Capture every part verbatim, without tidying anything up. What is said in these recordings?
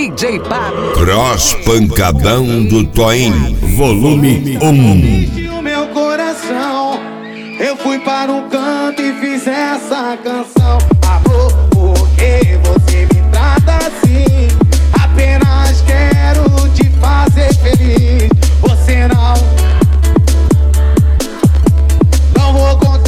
D J Pablo. Cross Pancadão do Toim, volume um. O meu coração, eu fui para um canto e fiz essa canção. Amor, por que você me trata assim? Apenas quero te fazer feliz. Você não, não vou contar.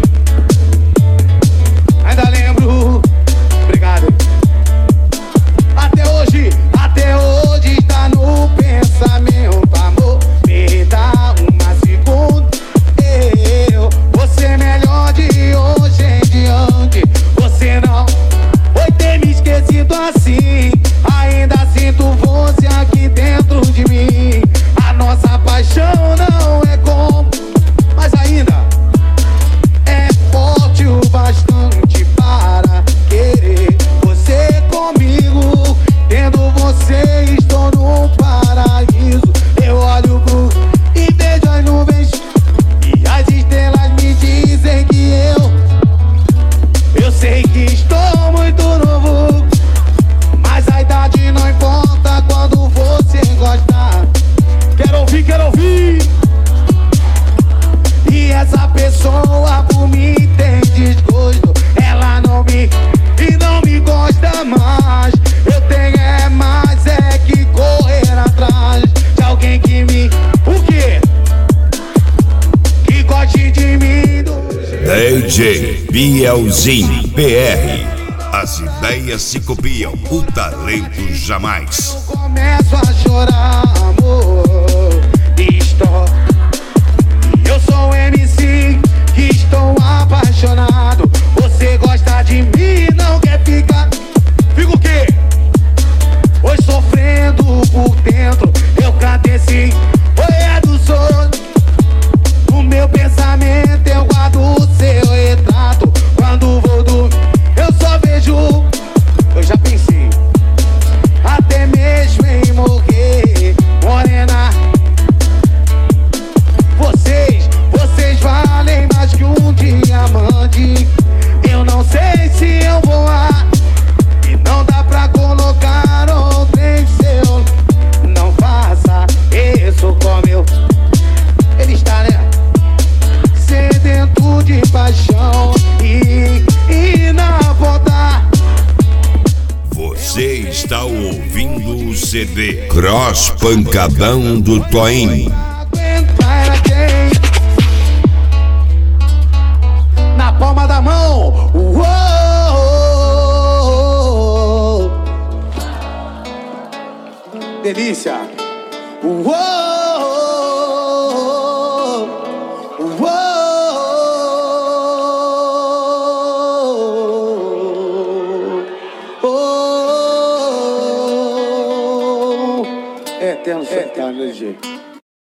Ainda lembro, obrigado. Até hoje, até hoje está no pensamento. Amor, me dá uma segunda. Eu, você é melhor de hoje em diante. Você não foi ter me esquecido assim. Ainda sinto você aqui dentro de mim. A nossa paixão não é como, mas ainda é forte o bastante para querer você comigo. Tendo você, estou no paraíso. Eu olho pro e vejo as nuvens e as estrelas me dizem que eu Eu sei que estou muito novo, mas a idade não importa quando você gosta. Quero ouvir, quero ouvir. E essa pessoa por mim tem desgosto. Ela não me e não me gosta mais. Eu tenho é mais é que correr atrás de alguém que me... O quê? Que goste de mim. D J Bielzinho P R. As ideias se copiam, o talento jamais. Eu começo a chorar, amor. Estou... Eu sou um M C que estou apaixonado. Você gosta de mim, não quer ficar. Fica o quê? Oi, sofrendo por dentro. Eu canto esse oi é do sonho. No meu pensamento eu guardo o seu retrato. Quando vou dormir eu só vejo. Eu já pensei até mesmo em morrer. Morena, vocês, vocês valem mais que um diamante. Eu não sei se eu vou lá e não dá pra colocar outro em seu. Não faça isso como eu. Ele está, né? Sedento de paixão e, e na ponta. Você está ouvindo o C D Cross Pancadão do Toim. Aguentar quem? Na palma da mão. Uou! Delícia. Uou! Uou! Oh! É eterno sertanejo.